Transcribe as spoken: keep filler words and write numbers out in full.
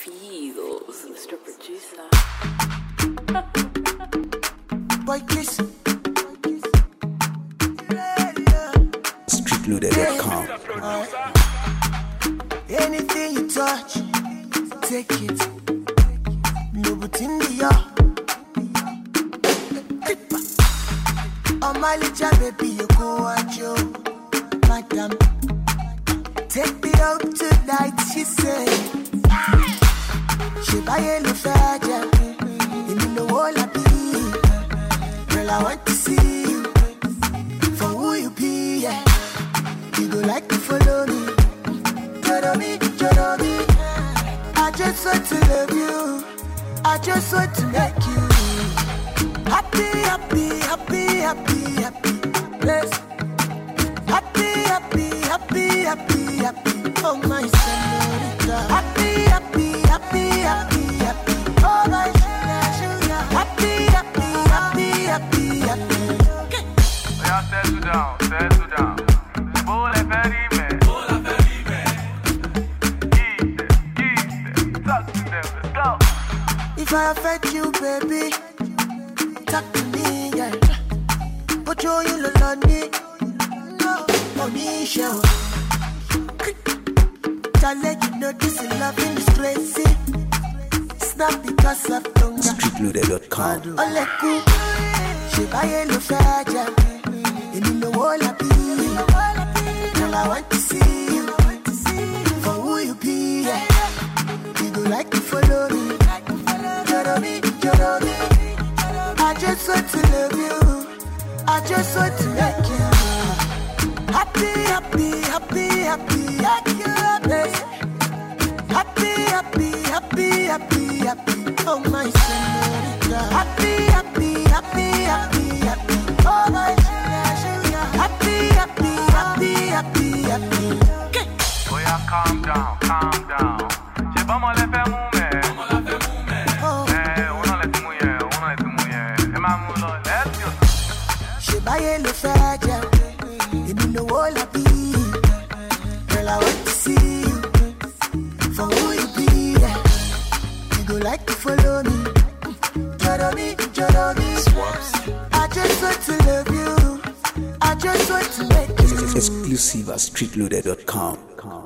Feels, Mister Producer. Boy, kiss. street loaded dot com. Anything you touch, take it. No but in the yard. On my little baby, you go at you, madam. Take me out tonight, she said. She buy a little faggot, and you know all I be. Girl, I want to see you for who you be. Yeah. You go like to follow me, follow me, follow me. I just want to love you. I just want to make you happy, happy, happy, happy, happy. Yes. Happy, happy, happy, happy, happy. Oh my señorita. Happy, happy, happy, happy, happy. Oh my sugar. Happy, happy, happy, happy, happy. Okay. Yeah, settle down, settle down. Bola ferime, bola ferime. Eat it, eat it. Talk to them, let's go. If I offend you, baby, talk to me, yeah. But you, you look on me. Oh, me, show. Tell you know this is love in this crazy. It's not because of hunger. street loaded dot com. Ole ku, she buy a little faggot, and you know all I be. Girl, I want to see you for who you be. Yeah. You go like to follow me, follow me, follow me. I just want to love you. I just want to make you happy, happy, happy, happy, happy, happy, happy, happy, happy, happy. Oh my señorita. Happy, happy, happy, happy, happy. Oh my sugar. Happy, happy, happy, happy, happy. Okay. Oh yeah, calm down, calm down. J'ai pas mal fait moumer, pas mal fait moumer. Eh, on a laissé mouiller, on a laissé mouiller. Et ma moula, let's go. She buy a little faggot, and you know all I be. Girl, I want to see you for who you be. Yeah. You go like to follow me, follow me, follow me. I just want to love you. I just want to make you Exclusive at street loaded dot com.